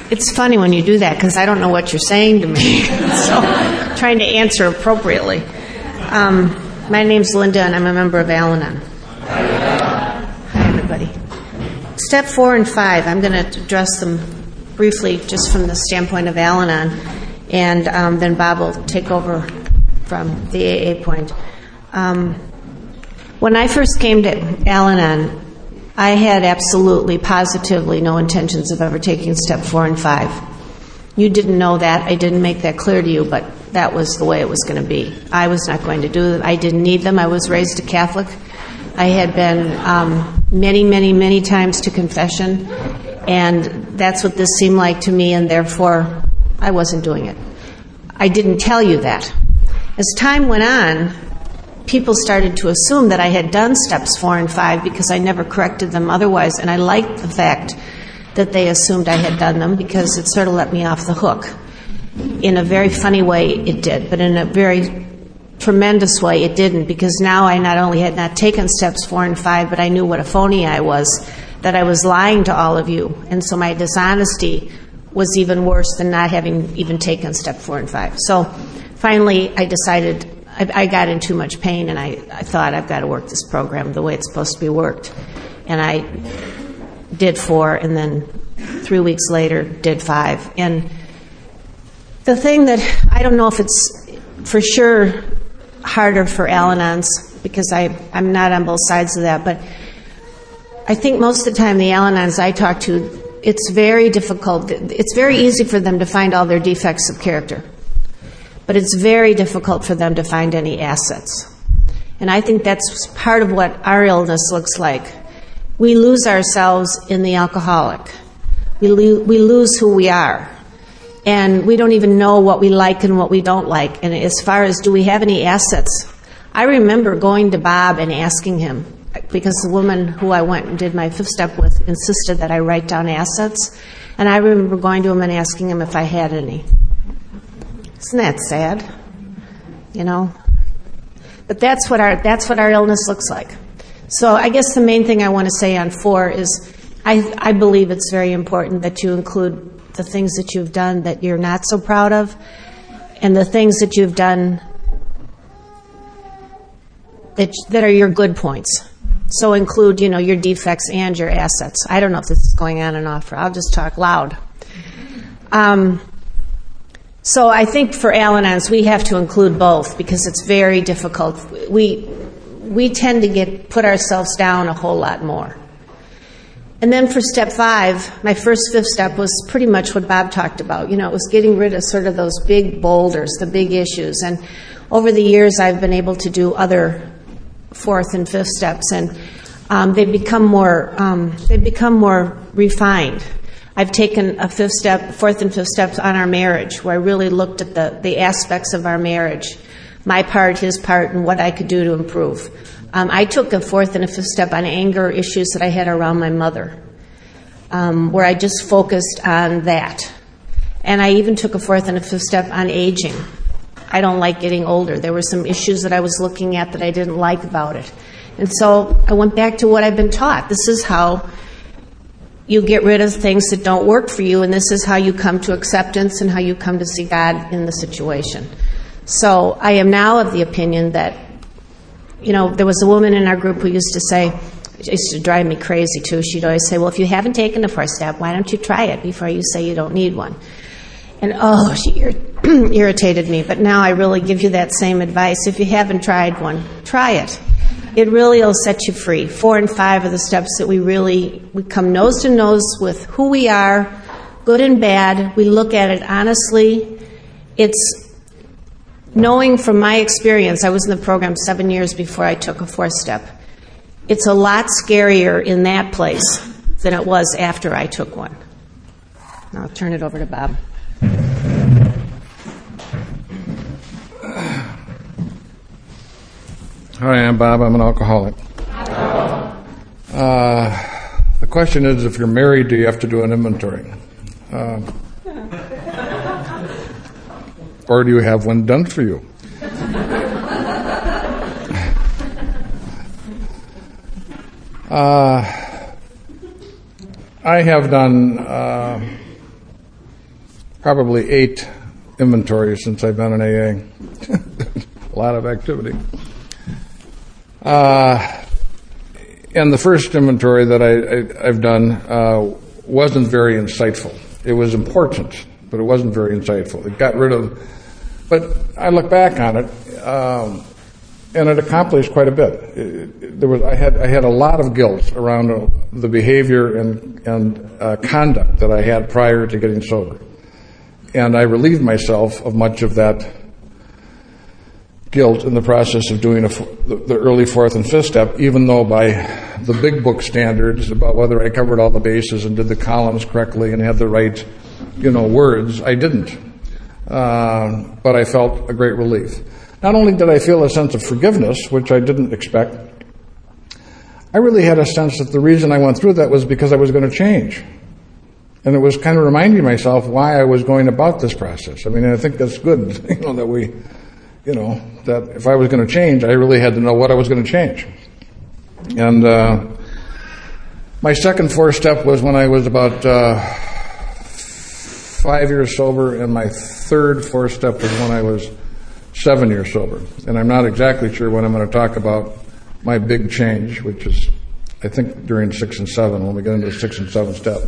it's funny when you do that because I don't know what you're saying to me. So trying to answer appropriately. My name's Linda, and I'm a member of Al-Anon. Hi, everybody. Step 4 and 5, I'm going to address them briefly just from the standpoint of Al-Anon, and then Bob will take over from the AA point. When I first came to Al-Anon, I had absolutely, positively no intentions of ever taking step 4 and 5. You didn't know that. I didn't make that clear to you, but that was the way it was going to be. I was not going to do it. I didn't need them. I was raised a Catholic. I had been many, many, many times to confession, and that's what this seemed like to me, and therefore I wasn't doing it. I didn't tell you that. As time went on, people started to assume that I had done steps 4 and 5 because I never corrected them otherwise, and I liked the fact that they assumed I had done them because it sort of let me off the hook. In a very funny way, it did, but in a very tremendous way, it didn't, because now I not only had not taken steps 4 and 5, but I knew what a phony I was, that I was lying to all of you, and so my dishonesty was even worse than not having even taken step 4 and 5. So finally, I decided I got in too much pain, and I thought I've got to work this program the way it's supposed to be worked. And I did 4, and then 3 weeks later did 5. And the thing that, I don't know if it's for sure harder for Al-Anons, because I'm not on both sides of that, but I think most of the time the Al-Anons I talk to, it's very difficult. It's very easy for them to find all their defects of character, but it's very difficult for them to find any assets. And I think that's part of what our illness looks like. We lose ourselves in the alcoholic. We lose who we are. And we don't even know what we like and what we don't like. And as far as do we have any assets, I remember going to Bob and asking him, because the woman who I went and did my 5th step with insisted that I write down assets. And I remember going to him and asking him if I had any. Isn't that sad? You know? But that's what our illness looks like. So I guess the main thing I want to say on 4 is I believe it's very important that you include the things that you've done that you're not so proud of, and the things that you've done that are your good points. So include, your defects and your assets. I don't know if this is going on and off, or I'll just talk loud. So I think for Al-Anons, we have to include both because it's very difficult. We tend to put ourselves down a whole lot more. And then for step 5, my first 5th step was pretty much what Bob talked about. It was getting rid of sort of those big boulders, the big issues. And over the years, I've been able to do other 4th and 5th steps, and they've become more refined. I've taken a 4th and 5th steps on our marriage, where I really looked at the aspects of our marriage, my part, his part, and what I could do to improve. I took a 4th and a 5th step on anger issues that I had around my mother, where I just focused on that. And I even took a 4th and a 5th step on aging. I don't like getting older. There were some issues that I was looking at that I didn't like about it. And so I went back to what I've been taught. This is how you get rid of things that don't work for you, and this is how you come to acceptance and how you come to see God in the situation. So I am now of the opinion that, there was a woman in our group who used to say, it used to drive me crazy too, she'd always say, well, if you haven't taken a 4th step, why don't you try it before you say you don't need one? And she irritated me, but now I really give you that same advice. If you haven't tried one, try it. It really will set you free. 4 and 5 are the steps that we come nose to nose with who we are, good and bad. We look at it honestly. It's knowing from my experience, I was in the program 7 years before I took a 4th step. It's a lot scarier in that place than it was after I took one. Now I'll turn it over to Bob. Hi, I'm Bob. I'm an alcoholic. The question is, if you're married, do you have to do an inventory? Or do you have one done for you? I have done probably 8 inventories since I've been in AA. A lot of activity. And the first inventory that I've done wasn't very insightful. It was important, but it wasn't very insightful. It got rid of, but I look back on it, and it accomplished quite a bit. I had a lot of guilt around the behavior and conduct that I had prior to getting sober, and I relieved myself of much of that guilt in the process of doing the early 4th and 5th step, even though by the big book standards about whether I covered all the bases and did the columns correctly and had the right, words, I didn't. But I felt a great relief. Not only did I feel a sense of forgiveness, which I didn't expect, I really had a sense that the reason I went through that was because I was going to change. And it was kind of reminding myself why I was going about this process. I mean, I think that's good, that we... that if I was going to change, I really had to know what I was going to change. And my second 4th step was when I was about 5 years sober, and my third 4th step was when I was 7 years sober. And I'm not exactly sure when I'm going to talk about my big change, which is, I think, during 6 and 7, when we get into the 6 and 7 step.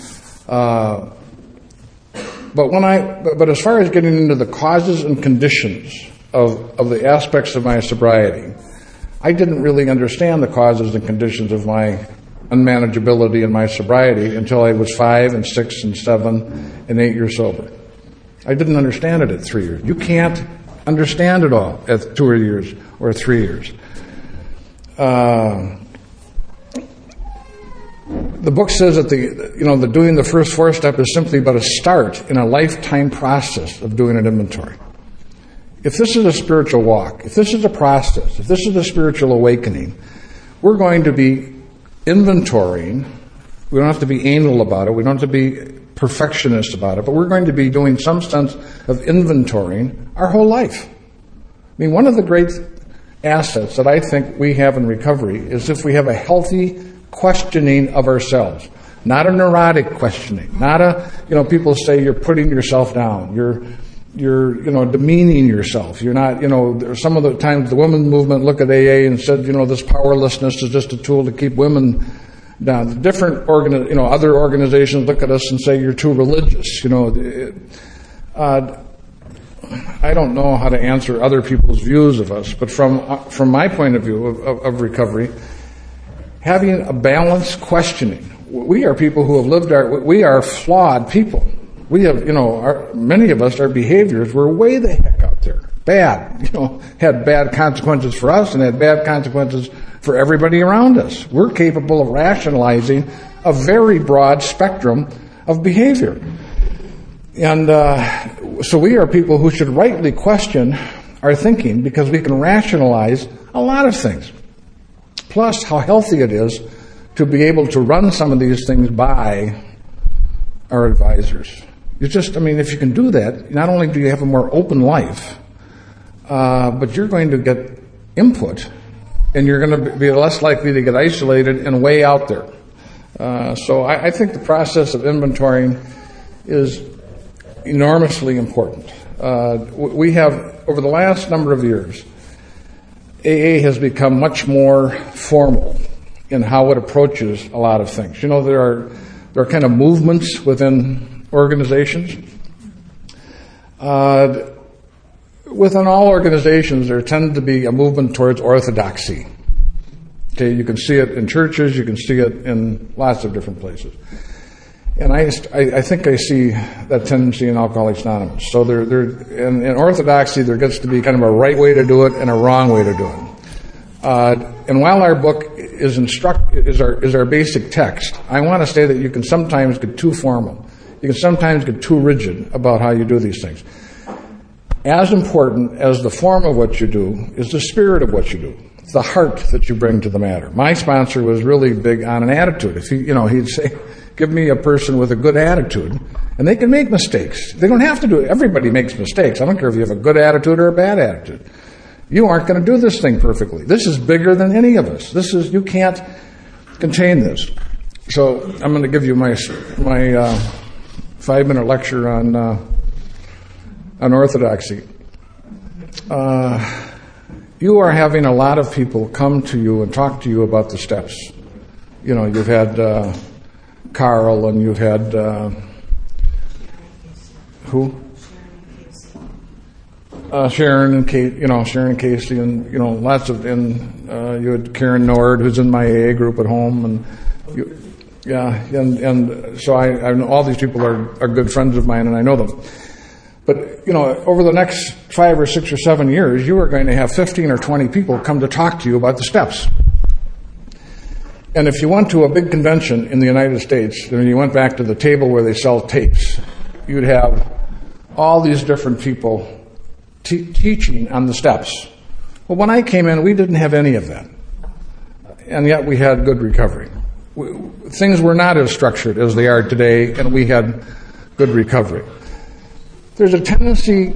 But as far as getting into the causes and conditions of the aspects of my sobriety, I didn't really understand the causes and conditions of my unmanageability and my sobriety until I was 5 and 6 and 7 and 8 years sober. I didn't understand it at 3 years. You can't understand it all at 2 years or 3 years. The book says that the doing the first 4 step is simply but a start in a lifetime process of doing an inventory. If this is a spiritual walk, if this is a process, if this is a spiritual awakening, we're going to be inventorying. We don't have to be anal about it. We don't have to be perfectionist about it, but we're going to be doing some sense of inventorying our whole life. I mean, one of the great assets that I think we have in recovery is if we have a healthy questioning of ourselves, not a neurotic questioning, not people say you're putting yourself down, you're demeaning yourself. You're not, some of the times the women's movement look at AA and said, this powerlessness is just a tool to keep women down. The different other organizations look at us and say you're too religious. I don't know how to answer other people's views of us, but from my point of view of recovery, having a balanced questioning. We are people who have we are flawed people. We have, many of us, our behaviors were way the heck out there. Bad, had bad consequences for us and had bad consequences for everybody around us. We're capable of rationalizing a very broad spectrum of behavior. And so we are people who should rightly question our thinking because we can rationalize a lot of things. Plus, how healthy it is to be able to run some of these things by our advisors. If you can do that, not only do you have a more open life, but you're going to get input, and you're going to be less likely to get isolated and way out there. So I think the process of inventorying is enormously important. We have, over the last number of years, AA has become much more formal in how it approaches a lot of things. There are kind of movements within organizations. Within all organizations, there tends to be a movement towards orthodoxy. Okay, you can see it in churches, you can see it in lots of different places. And I think I see that tendency in Alcoholics Anonymous. So in orthodoxy, there gets to be kind of a right way to do it and a wrong way to do it. And while our book is our basic text, I want to say that you can sometimes get too formal. You can sometimes get too rigid about how you do these things. As important as the form of what you do is the spirit of what you do, the heart that you bring to the matter. My sponsor was really big on an attitude. If he'd say, give me a person with a good attitude, and they can make mistakes. They don't have to do it. Everybody makes mistakes. I don't care if you have a good attitude or a bad attitude. You aren't going to do this thing perfectly. This is bigger than any of us. You can't contain this. So I'm going to give you my 5-minute lecture on orthodoxy. You are having a lot of people come to you and talk to you about the steps. You know, you've had Carl, and you've had who? Sharon and Kate. You know, Sharon and Casey, and you know, lots of. And you had Karen Nord, who's in my AA group at home, and and so I know all these people are good friends of mine, and I know them. But, you know, over the next 5 or 6 or 7 years, you are going to have 15 or 20 people come to talk to you about the steps. And if you went to a big convention in the United States, and you went back to the table where they sell tapes, you'd have all these different people teaching on the steps. Well, when I came in, we didn't have any of that. And yet we had good recovery. Things were not as structured as they are today, and we had good recovery. There's a tendency,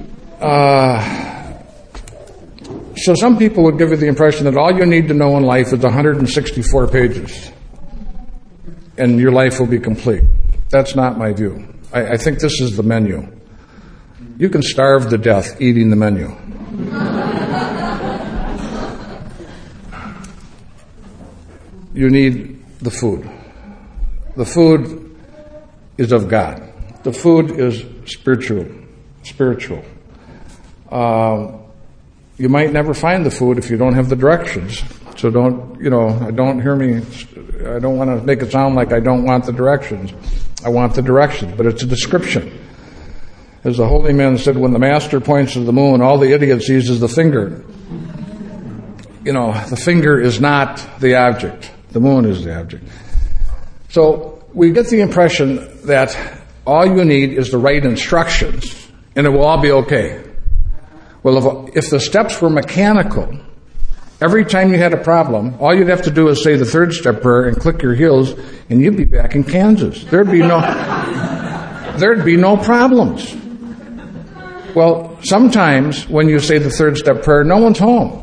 so some people would give you the impression that all you need to know in life is 164 pages, and your life will be complete. That's not my view. I think this is the menu. You can starve to death eating the menu. You need the food. The food is of God. The food is spiritual. You might never find the food if you don't have the directions. So don't hear me. I don't want to make it sound like I don't want the directions. I want the directions, but it's a description. As the holy man said, when the master points to the moon, all the idiot sees is the finger. You know, the finger is not the object. The moon is the object. So we get the impression that all you need is the right instructions, and it will all be okay. Well, if the steps were mechanical, every time you had a problem, all you'd have to do is say the third step prayer and click your heels, and you'd be back in Kansas. There'd be no problems. Well, sometimes when you say the third step prayer, no one's home.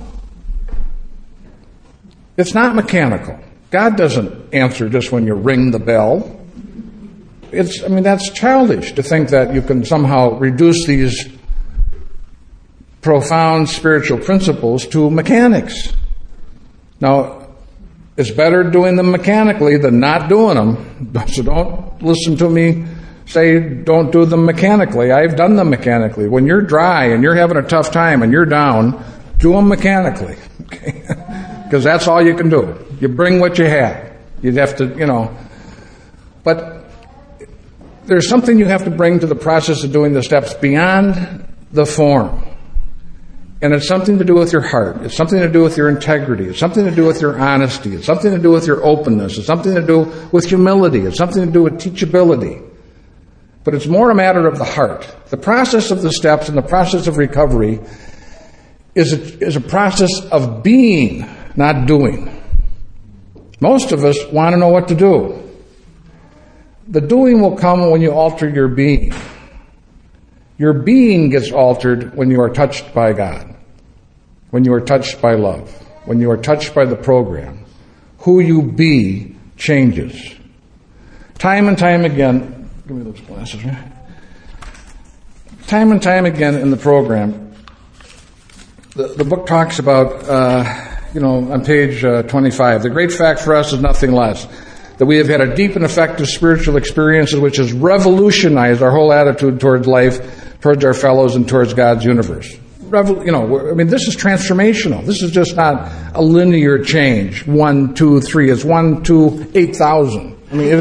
It's not mechanical. God doesn't answer just when you ring the bell. That's childish to think that you can somehow reduce these profound spiritual principles to mechanics. Now, it's better doing them mechanically than not doing them. So don't listen to me say don't do them mechanically. I've done them mechanically. When you're dry and you're having a tough time and you're down, do them mechanically. Because that's all you can do. You bring what you have. You'd have to, But there's something you have to bring to the process of doing the steps beyond the form. And it's something to do with your heart. It's something to do with your integrity. It's something to do with your honesty. It's something to do with your openness. It's something to do with humility. It's something to do with teachability. But it's more a matter of the heart. The process of the steps and the process of recovery is a process of being, not doing. Most of us want to know what to do. The doing will come when you alter your being. Your being gets altered when you are touched by God, when you are touched by love, when you are touched by the program. Who you be changes. Time and time again, give me those glasses, right? Time and time again in the program, the book talks about, on page 25, the great fact for us is nothing less that we have had a deep and effective spiritual experience which has revolutionized our whole attitude towards life, towards our fellows, and towards God's universe. This is transformational. This is just not a linear change. 1, 2, 3. It's 1, 2, 8,000. It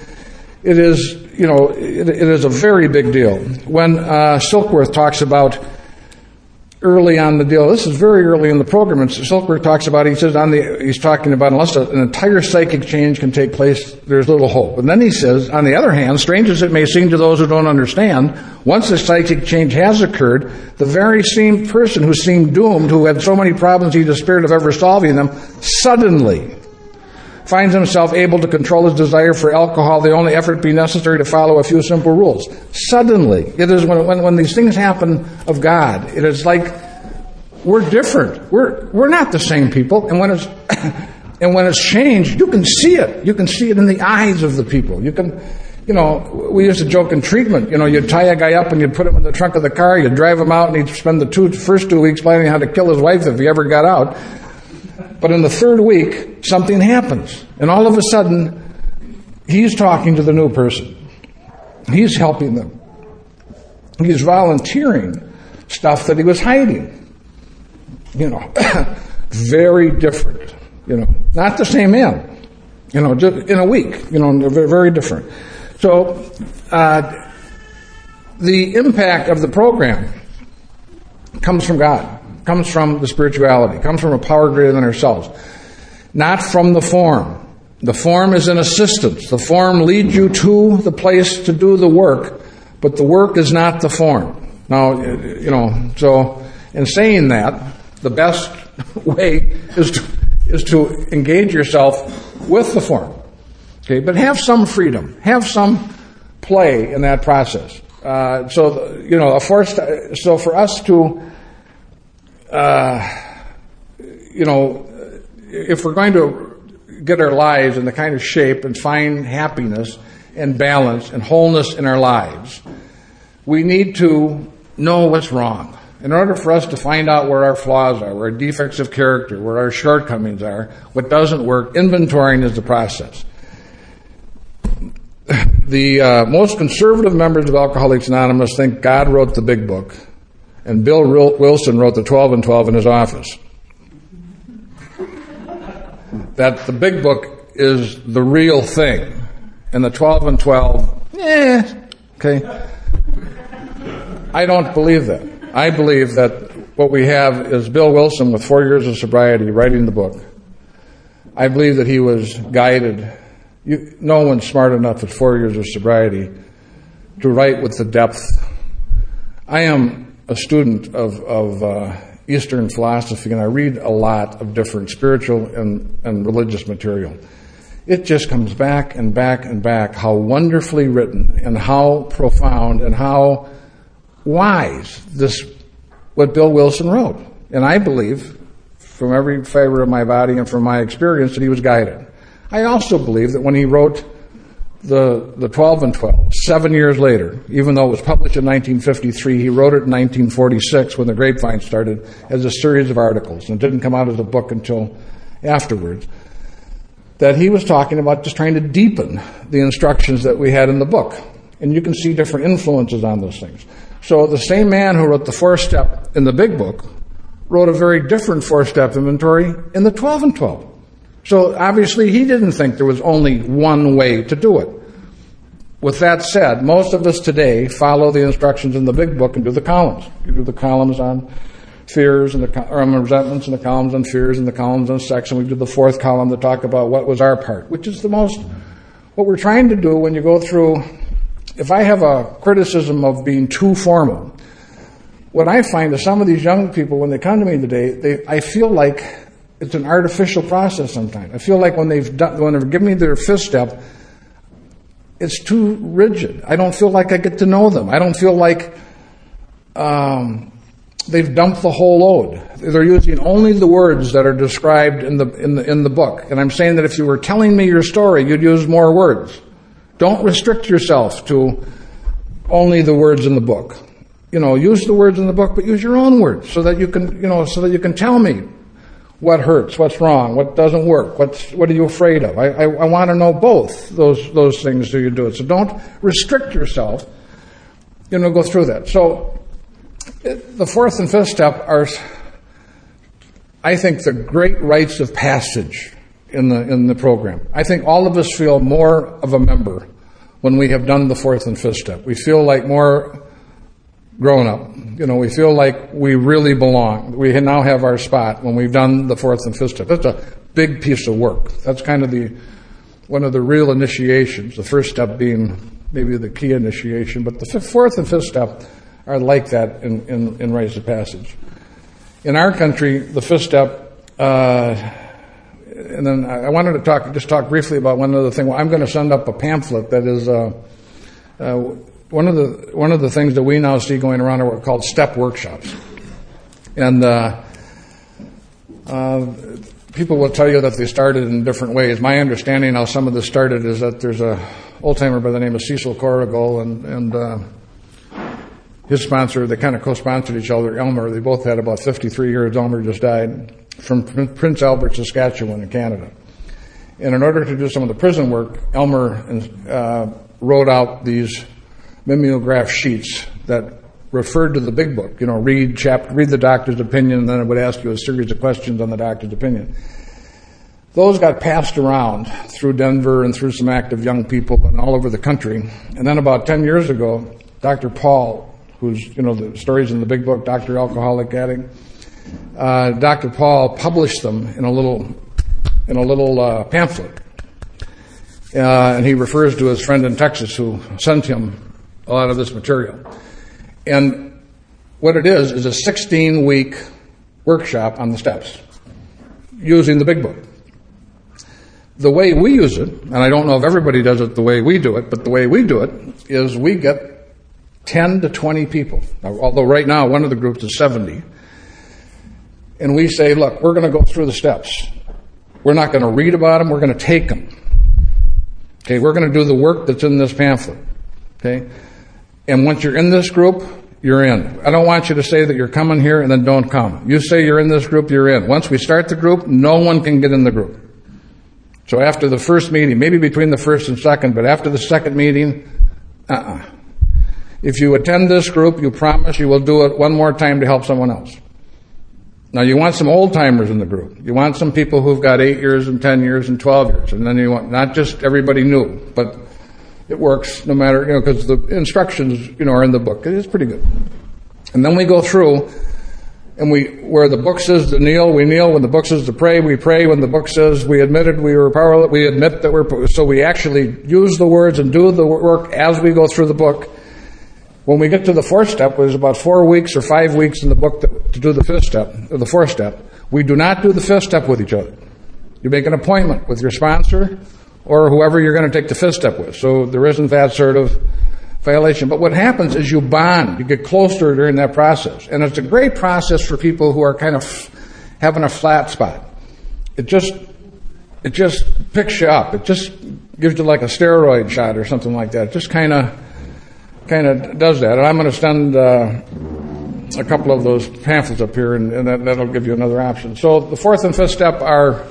is a very big deal. When Silkworth talks about early on the deal, this is very early in the program, and Silkworth talks about, he's talking about unless an entire psychic change can take place, there's little hope. And then he says, on the other hand, strange as it may seem to those who don't understand, once a psychic change has occurred, the very same person who seemed doomed, who had so many problems he despaired of ever solving them, suddenly finds himself able to control his desire for alcohol, the only effort being necessary to follow a few simple rules. Suddenly. It is when these things happen of God, it is like we're different. We're not the same people. And when it's changed, you can see it. You can see it in the eyes of the people. You can we used to joke in treatment. You'd tie a guy up and you'd put him in the trunk of the car, you'd drive him out, and he'd spend the first 2 weeks planning how to kill his wife if he ever got out. But in the third week, something happens. And all of a sudden, he's talking to the new person. He's helping them. He's volunteering stuff that he was hiding. Very different. Not the same man. Just in a week. Very, very different. So, the impact of the program comes from God, comes from the spirituality, comes from a power greater than ourselves, not from the form. The form is an assistance. The form leads you to the place to do the work, but the work is not the form. Now, so in saying that, the best way is to engage yourself with the form. Okay, but have some freedom, have some play in that process. So for us to, if we're going to get our lives in the kind of shape and find happiness and balance and wholeness in our lives, we need to know what's wrong. In order for us to find out where our flaws are, where our defects of character, where our shortcomings are, what doesn't work, inventorying is the process. The most conservative members of Alcoholics Anonymous think God wrote the big book, and Bill Wilson wrote the 12 and 12 in his office. That the big book is the real thing, and the 12 and 12, okay. I don't believe that. I believe that what we have is Bill Wilson with 4 years of sobriety writing the book. I believe that he was guided. No one's smart enough at 4 years of sobriety to write with the depth. I am a student of Eastern philosophy, and I read a lot of different spiritual and religious material. It just comes back and back and back how wonderfully written and how profound and how wise what Bill Wilson wrote. And I believe, from every fiber of my body and from my experience, that he was guided. I also believe that when he wrote the 12 and 12, 7 years later, even though it was published in 1953, he wrote it in 1946 when the Grapevine started as a series of articles, and it didn't come out as a book until afterwards, that he was talking about just trying to deepen the instructions that we had in the book. And you can see different influences on those things. So the same man who wrote the 4-step in the big book wrote a very different 4-step inventory in the 12 and 12. So obviously he didn't think there was only one way to do it. With that said, most of us today follow the instructions in the big book and do the columns. You do the columns on fears and on resentments, and the columns on fears, and the columns on sex, and we do the 4th column to talk about what was our part, which is what we're trying to do when you go through. If I have a criticism of being too formal, what I find is some of these young people, when they come to me today, I feel like it's an artificial process sometimes. I feel like when they've given me their 5th step, it's too rigid. I don't feel like I get to know them. I don't feel like they've dumped the whole load. They're using only the words that are described in the book. And I'm saying that if you were telling me your story, you'd use more words. Don't restrict yourself to only the words in the book. Use the words in the book, but use your own words so that you can tell me what hurts, what's wrong, what doesn't work, what are you afraid of. I want to know both those things so you do it. So don't restrict yourself. Go through that. So the 4th and 5th step are, I think, the great rites of passage in the program. I think all of us feel more of a member when we have done the 4th and 5th step. We feel like more grown up. We feel like we really belong. We now have our spot when we've done the 4th and 5th step. That's a big piece of work. That's kind of one of the real initiations. The 1st step being maybe the key initiation, but the 4th and 5th step are like that in rites of passage. In our country, the 5th step. And then I wanted to talk briefly about one other thing. Well, I'm going to send up a pamphlet that is one of the things that we now see going around are what are called step workshops. And people will tell you that they started in different ways. My understanding how some of this started is that there's a old-timer by the name of Cecil Corrigal and his sponsor, they kind of co-sponsored each other, Elmer. They both had about 53 years. Elmer just died, from Prince Albert, Saskatchewan in Canada. And in order to do some of the prison work, Elmer wrote out these mimeograph sheets that referred to the big book. Read the doctor's opinion, and then it would ask you a series of questions on the doctor's opinion. Those got passed around through Denver and through some active young people and all over the country. And then about 10 years ago, Dr. Paul, who's, the stories in the big book, Dr. Alcoholic Addict, Dr. Paul published them in a little pamphlet. And he refers to his friend in Texas who sent him a lot of this material. And what it is a 16-week workshop on the steps using the big book. The way we use it, and I don't know if everybody does it the way we do it, but the way we do it is we get 10 to 20 people. Now, although right now one of the groups is 70. And we say, look, we're going to go through the steps. We're not going to read about them. We're going to take them. Okay, we're going to do the work that's in this pamphlet. Okay? And once you're in this group, you're in. I don't want you to say that you're coming here and then don't come. You say you're in this group, you're in. Once we start the group, no one can get in the group. So after the first meeting, maybe between the first and second, but after the second meeting, If you attend this group, you promise you will do it one more time to help someone else. Now, you want some old-timers in the group. You want some people who've got 8 years and 10 years and 12 years. And then you want not just everybody new, but it works no matter, because the instructions, are in the book. It's pretty good. And then we go through, and where the book says to kneel, we kneel. When the book says to pray, we pray. When the book says we admitted we were powerless, we admit that so we actually use the words and do the work as we go through the book. When we get to the fourth step, there's about 4 weeks or 5 weeks in the book to do the fifth step, or the fourth step. We do not do the fifth step with each other. You make an appointment with your sponsor or whoever you're going to take the fifth step with. So there isn't that sort of violation. But what happens is you bond. You get closer during that process. And it's a great process for people who are kind of having a flat spot. It just picks you up. It just gives you like a steroid shot or something like that. It just kind of does that. And I'm going to send a couple of those pamphlets up here, and that'll give you another option. So the fourth and fifth step are,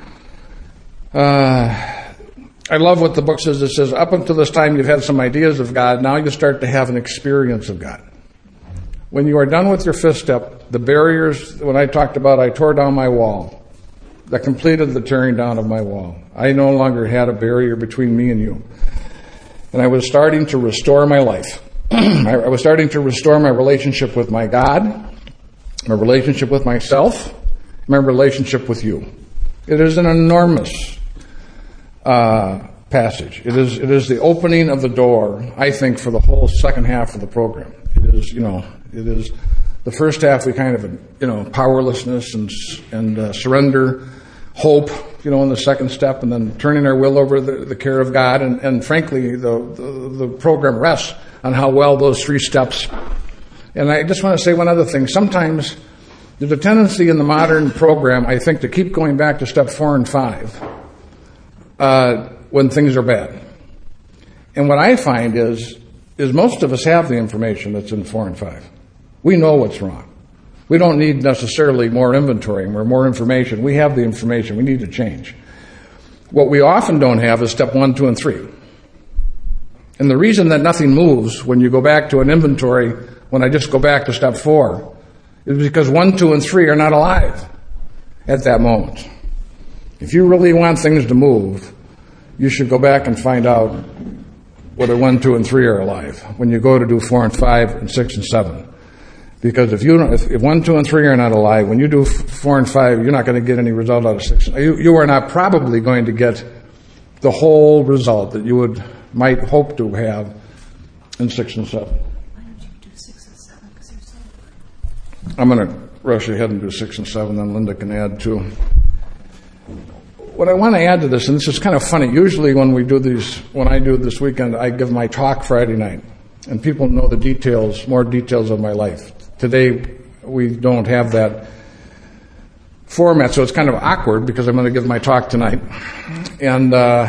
I love what the book says. It says, up until this time you've had some ideas of God. Now you start to have an experience of God. When you are done with your fifth step, the barriers, when I talked about I tore down my wall, that completed the tearing down of my wall. I no longer had a barrier between me and you. And I was starting to restore my life. I was starting to restore my relationship with my God, my relationship with myself, my relationship with you. It is an enormous passage. It is the opening of the door, I think, for the whole second half of the program. It is the first half we kind of, powerlessness and surrender, hope, in the second step, and then turning our will over the care of God. And frankly, the program rests on how well those 3 steps. And I just want to say one other thing. Sometimes there's a tendency in the modern program, I think, to keep going back to step 4 and 5 when things are bad. And what I find is most of us have the information that's in 4 and 5. We know what's wrong. We don't need necessarily more inventory or more information. We have the information. We need to change. What we often don't have is step 1, 2, and 3. And the reason that nothing moves when you go back to an inventory, when I just go back to step 4, is because 1, 2, and 3 are not alive at that moment. If you really want things to move, you should go back and find out whether 1, 2, and 3 are alive when you go to do 4 and 5 and 6 and 7. Because if 1, 2, and 3 are not alive, when you do 4 and 5, you're not going to get any result out of 6. You are not probably going to get the whole result that you might hope to have in 6 and 7. Why don't you do 6 and 7? Because they're so good. I'm going to rush ahead and do 6 and 7, then Linda can add too. What I want to add to this, and this is kind of funny, usually when I do this weekend, I give my talk Friday night, and people know the details, more details of my life. Today, we don't have that format, so it's kind of awkward because I'm going to give my talk tonight. And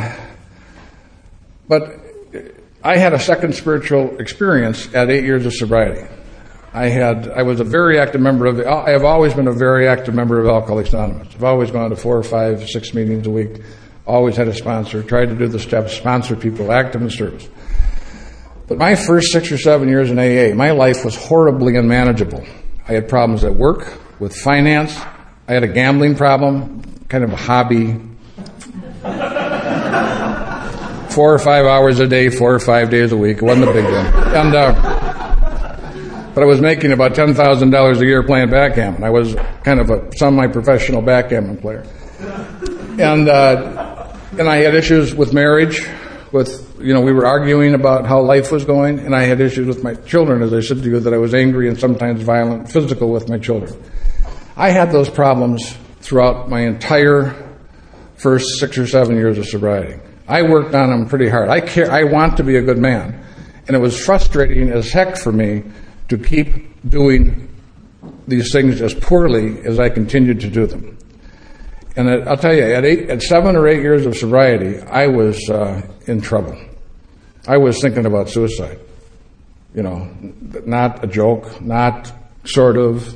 but I had a second spiritual experience at 8 years of sobriety. I was a very active member of I have always been a very active member of Alcoholics Anonymous. I've always gone to 4 or 5, 6 meetings a week. Always had a sponsor. Tried to do the steps, sponsor people, active in service. But my first 6 or 7 years in AA, my life was horribly unmanageable. I had problems at work, with finance. I had a gambling problem, kind of a hobby. 4 or 5 hours a day, 4 or 5 days a week. It wasn't a big deal. But I was making about $10,000 a year playing backgammon. I was kind of a semi-professional backgammon player. And I had issues with marriage, we were arguing about how life was going, and I had issues with my children, as I said to you, that I was angry and sometimes violent, physical with my children. I had those problems throughout my entire first 6 or 7 years of sobriety. I worked on them pretty hard. I want to be a good man. And it was frustrating as heck for me to keep doing these things as poorly as I continued to do them. And I'll tell you, at 7 or 8 years of sobriety, I was in trouble. I was thinking about suicide. Not a joke, not sort of,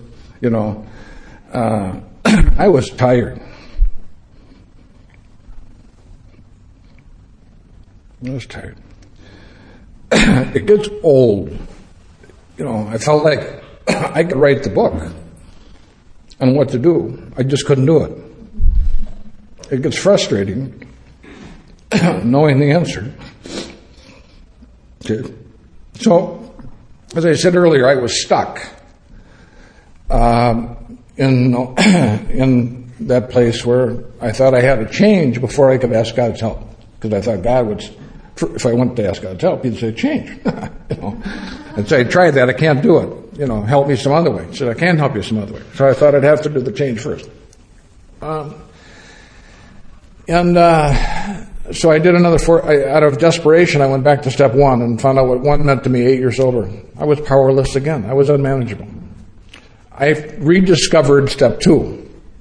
I was tired. I was tired. It gets old. I felt like I could write the book on what to do. I just couldn't do it. It gets frustrating knowing the answer. Okay. So, as I said earlier, I was stuck in that place where I thought I had to change before I could ask God's help. Because I thought God would, if I went to ask God's help, He'd say, change. I'd say, try that, I can't do it. Help me some other way. He said, I can help you some other way. So I thought I'd have to do the change first. So I did another out of desperation, I went back to step 1 and found out what 1 meant to me 8 years sober. I was powerless again. I was unmanageable. I rediscovered step 2.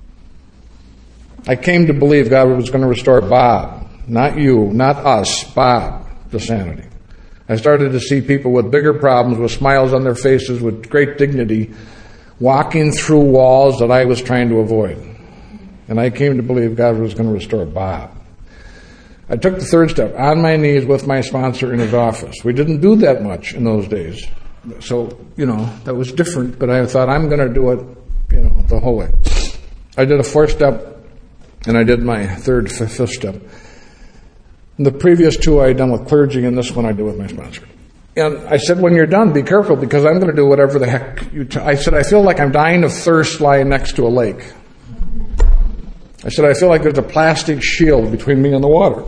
I came to believe God was going to restore Bob, not you, not us, Bob, to sanity. I started to see people with bigger problems, with smiles on their faces, with great dignity, walking through walls that I was trying to avoid. And I came to believe God was going to restore Bob. I took the 3rd step, on my knees with my sponsor in his office. We didn't do that much in those days. So, that was different, but I thought I'm going to do it, the whole way. I did a 4th step, and I did my 3rd, 5th step. And the previous 2 I had done with clergy, and this one I did with my sponsor. And I said, when you're done, be careful, because I'm going to do whatever the heck I said, I feel like I'm dying of thirst lying next to a lake. I said, I feel like there's a plastic shield between me and the water.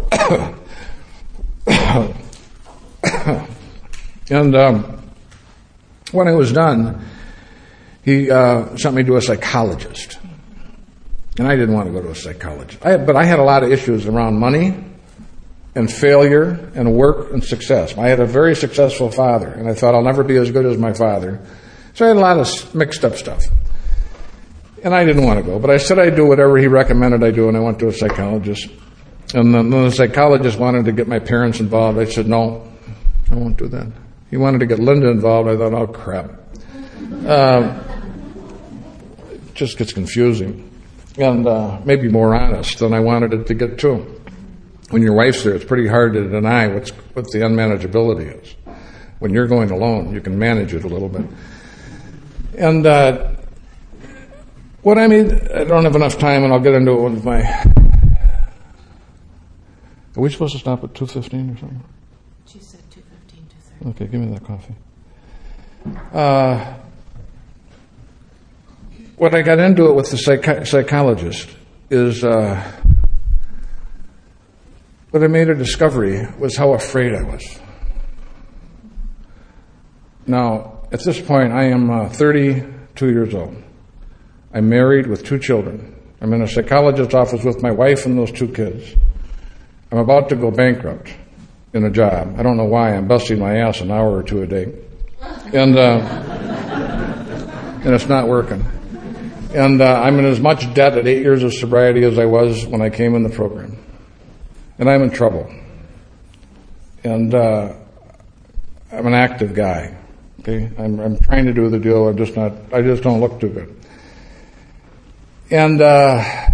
And when I was done, he sent me to a psychologist. And I didn't want to go to a psychologist. But I had a lot of issues around money and failure and work and success. I had a very successful father, and I thought I'll never be as good as my father. So I had a lot of mixed up stuff. And I didn't want to go, but I said I'd do whatever he recommended I do, and I went to a psychologist. And then the psychologist wanted to get my parents involved. I said, no, I won't do that. He wanted to get Linda involved. I thought, oh, crap. It just gets confusing. And maybe more honest than I wanted it to get to. When your wife's there, it's pretty hard to deny what the unmanageability is. When you're going alone, you can manage it a little bit. And what I mean, I don't have enough time, and I'll get into it with my... Are we supposed to stop at 2:15 or something? She said 2:15, 2:30. Okay, give me that coffee. When I got into it with the psychologist is... what I made a discovery was how afraid I was. Now, at this point, I am 32 years old. I'm married with 2 children. I'm in a psychologist's office with my wife and those 2 kids. I'm about to go bankrupt in a job. I don't know why. I'm busting my ass an hour or 2 a day. And it's not working. And I'm in as much debt at 8 years of sobriety as I was when I came in the program. And I'm in trouble. And I'm an active guy. Okay, I'm trying to do the deal. I just don't look too good. And I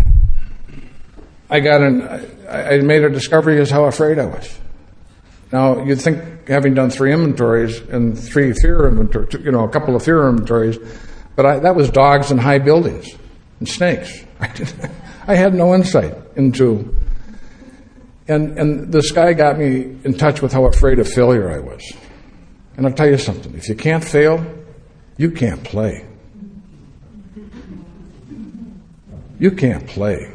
made a discovery as how afraid I was. Now, you'd think, having done 3 inventories and 3 fear inventories, a couple of fear inventories, but that was dogs and high buildings and snakes. I had no insight into, and this guy got me in touch with how afraid of failure I was. And I'll tell you something, if you can't fail, you can't play. You can't play.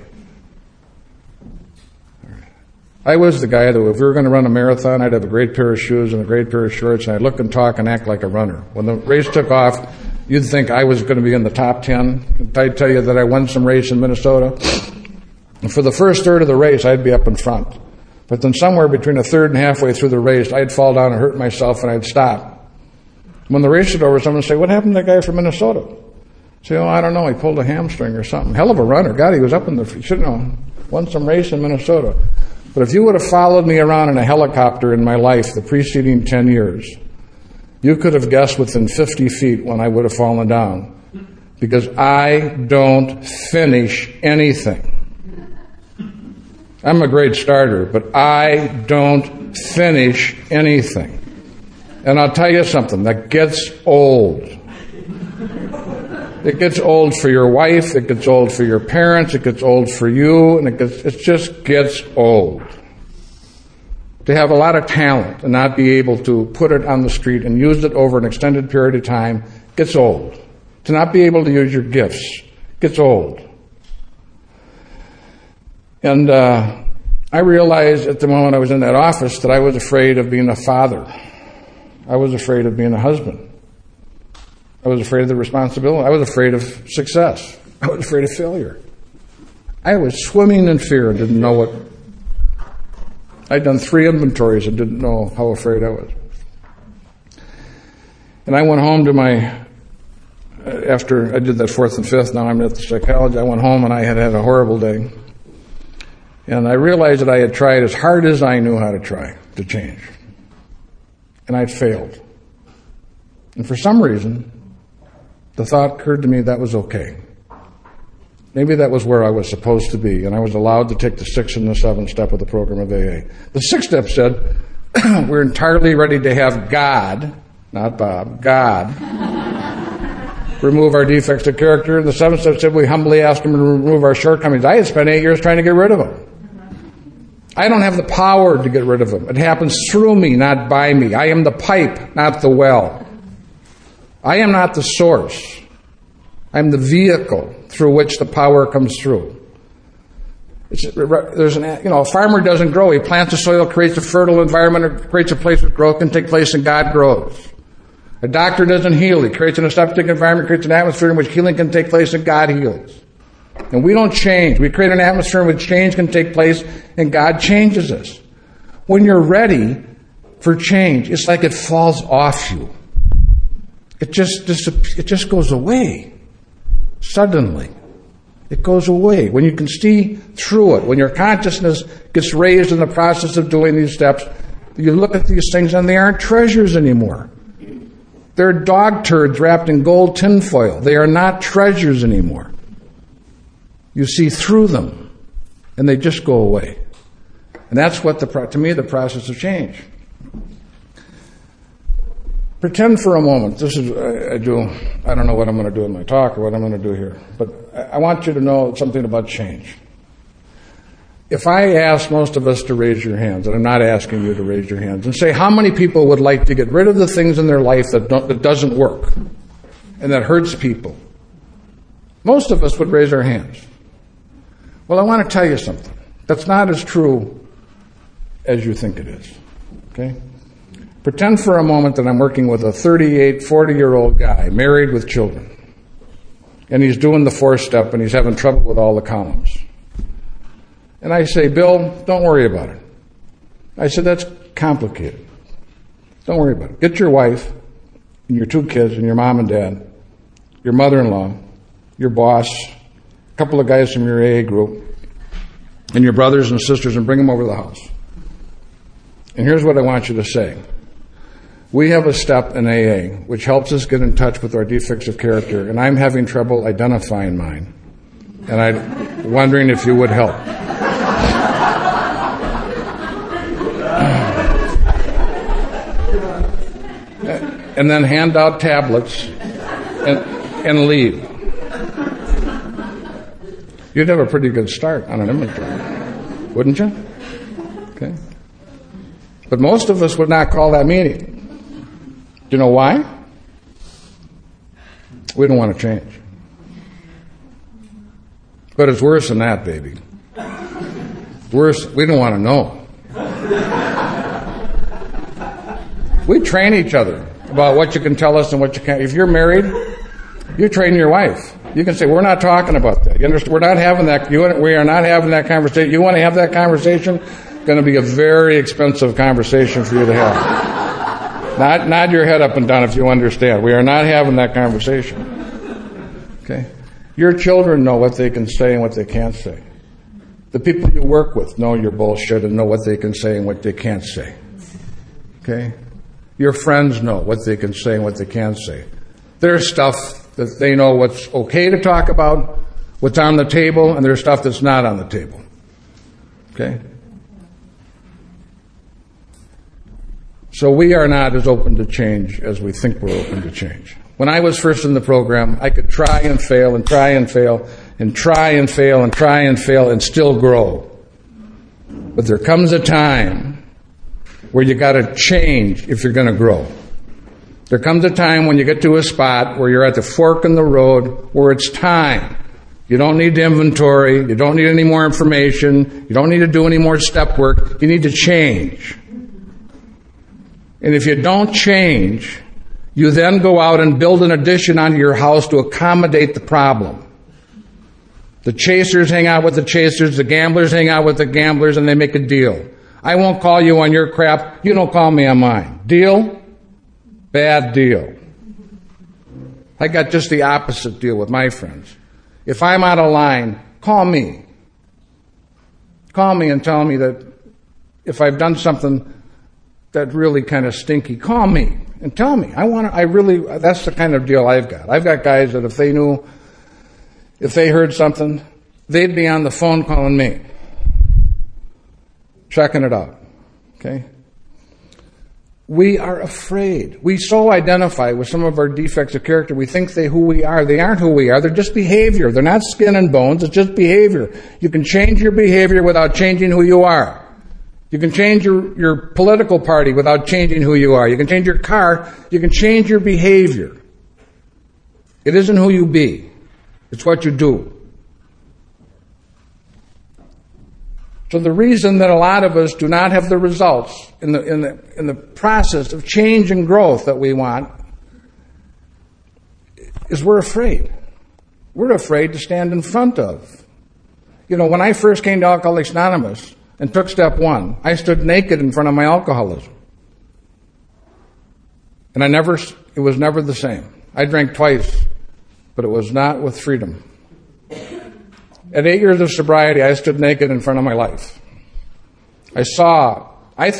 I was the guy that if we were going to run a marathon, I'd have a great pair of shoes and a great pair of shorts, and I'd look and talk and act like a runner. When the race took off, you'd think I was going to be in the top 10. I'd tell you that I won some race in Minnesota. And for the first third of the race, I'd be up in front. But then somewhere between a third and halfway through the race, I'd fall down and hurt myself, and I'd stop. When the race was over, someone would say, "What happened to that guy from Minnesota?" I'd say, "Oh, I don't know. He pulled a hamstring or something." Hell of a runner. God, he was up in the... You should know. Won some race in Minnesota. But if you would have followed me around in a helicopter in my life the preceding 10 years, you could have guessed within 50 feet when I would have fallen down. Because I don't finish anything. I'm a great starter, but I don't finish anything. And I'll tell you something, that gets old. It gets old for your wife, it gets old for your parents, it gets old for you, and it just gets old. To have a lot of talent and not be able to put it on the street and use it over an extended period of time gets old. To not be able to use your gifts gets old. And I realized at the moment I was in that office that I was afraid of being a father. I was afraid of being a husband. I was afraid of the responsibility. I was afraid of success. I was afraid of failure. I was swimming in fear and didn't know what. I'd done 3 inventories and didn't know how afraid I was. And I went home to after I did that 4th and 5th, now I'm at the psychology, I went home and I had a horrible day. And I realized that I had tried as hard as I knew how to try to change. And I'd failed. And for some reason, the thought occurred to me that was okay. Maybe that was where I was supposed to be, and I was allowed to take the 6th and the 7th step of the program of AA. The 6th step said, we're entirely ready to have God, not Bob, God, remove our defects of character. The 7th step said we humbly ask Him to remove our shortcomings. I had spent 8 years trying to get rid of them. I don't have the power to get rid of them. It happens through me, not by me. I am the pipe, not the well. I am not the source. I am the vehicle through which the power comes through. A farmer doesn't grow. He plants the soil, creates a fertile environment, creates a place where growth can take place, and God grows. A doctor doesn't heal. He creates an aseptic environment, creates an atmosphere in which healing can take place, and God heals. And we don't change. We create an atmosphere in which change can take place, and God changes us. When you're ready for change, it's like it falls off you. It just goes away. Suddenly. It goes away. When you can see through it, when your consciousness gets raised in the process of doing these steps, you look at these things and they aren't treasures anymore. They're dog turds wrapped in gold tinfoil. They are not treasures anymore. You see through them, and they just go away. And that's what, to me, the process of change. Pretend for a moment, I don't know what I'm going to do in my talk or what I'm going to do here, but I want you to know something about change. If I ask most of us to raise your hands, and I'm not asking you to raise your hands, and say how many people would like to get rid of the things in their life that doesn't work and that hurts people, most of us would raise our hands. Well, I want to tell you something. That's not as true as you think it is. Okay? Pretend for a moment that I'm working with a 38, 40-year-old guy, married with children. And he's doing the 4th step and he's having trouble with all the columns. And I say, Bill, don't worry about it. I said, that's complicated. Don't worry about it. Get your wife and your 2 kids and your mom and dad, your mother-in-law, your boss, a couple of guys from your AA group, and your brothers and sisters, and bring them over to the house. And here's what I want you to say. We have a step in AA which helps us get in touch with our defects of character, and I'm having trouble identifying mine. And I'm wondering if you would help. And then hand out tablets and leave. You'd have a pretty good start on an inventory, wouldn't you? Okay. But most of us would not call that meeting. Do you know why? We don't want to change. But it's worse than that, baby. Worse, we don't want to know. We train each other about what you can tell us and what you can't. If you're married, you train your wife. You can say, we're not talking about that. You understand? We're not having that. We are not having that conversation. You want to have that conversation? It's going to be a very expensive conversation for you to have. Nod your head up and down if you understand. We are not having that conversation. Okay? Your children know what they can say and what they can't say. The people you work with know your bullshit and know what they can say and what they can't say. Okay? Your friends know what they can say and what they can't say. There's stuff that they know what's okay to talk about, what's on the table, and there's stuff that's not on the table. Okay? So we are not as open to change as we think we're open to change. When I was first in the program, I could try and fail and try and fail and try and fail and try and fail and still grow. But there comes a time where you got to change if you're going to grow. There comes a time when you get to a spot where you're at the fork in the road where it's time. You don't need to inventory. You don't need any more information. You don't need to do any more step work. You need to change. And if you don't change, you then go out and build an addition onto your house to accommodate the problem. The chasers hang out with the chasers, the gamblers hang out with the gamblers, and they make a deal. I won't call you on your crap. You don't call me on mine. Deal? Bad deal. I got just the opposite deal with my friends. If I'm out of line, call me. Call me and tell me that if I've done something that's really kind of stinky, call me and tell me. That's the kind of deal I've got. I've got guys that if they heard something, they'd be on the phone calling me, checking it out. Okay? We are afraid. We so identify with some of our defects of character. We think who we are. They aren't who we are. They're just behavior. They're not skin and bones. It's just behavior. You can change your behavior without changing who you are. You can change your political party without changing who you are. You can change your car. You can change your behavior. It isn't who you be. It's what you do. So the reason that a lot of us do not have the results in the process of change and growth that we want is we're afraid. We're afraid to stand in front of. When I first came to Alcoholics Anonymous and took step 1, I stood naked in front of my alcoholism. And it was never the same. I drank twice, but it was not with freedom. At 8 years of sobriety, I stood naked in front of my life. I thought,